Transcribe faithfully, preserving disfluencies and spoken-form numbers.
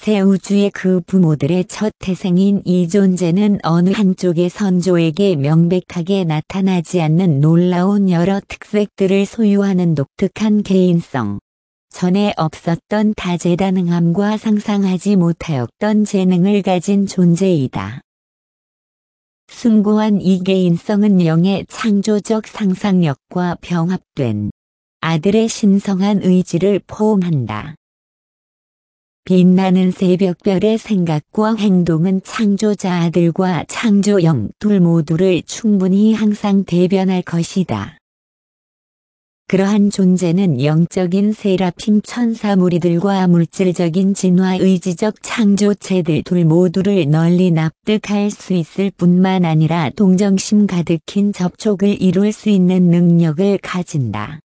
새 우주의 그 부모들의 첫 태생인 이 존재는 어느 한쪽의 선조에게 명백하게 나타나지 않는 놀라운 여러 특색들을 소유하는 독특한 개인성, 전에 없었던 다재다능함과 상상하지 못하였던 재능을 가진 존재이다. 숭고한 이 개인성은 영의 창조적 상상력과 병합된 아들의 신성한 의지를 포함한다. 빛나는 새벽별의 생각과 행동은 창조자 아들과 창조영 둘 모두를 충분히 항상 대변할 것이다. 그러한 존재는 영적인 세라핌 천사 무리들과 물질적인 진화 의지적 창조체들 둘 모두를 널리 납득할 수 있을 뿐만 아니라 동정심 가득힌 접촉을 이룰 수 있는 능력을 가진다.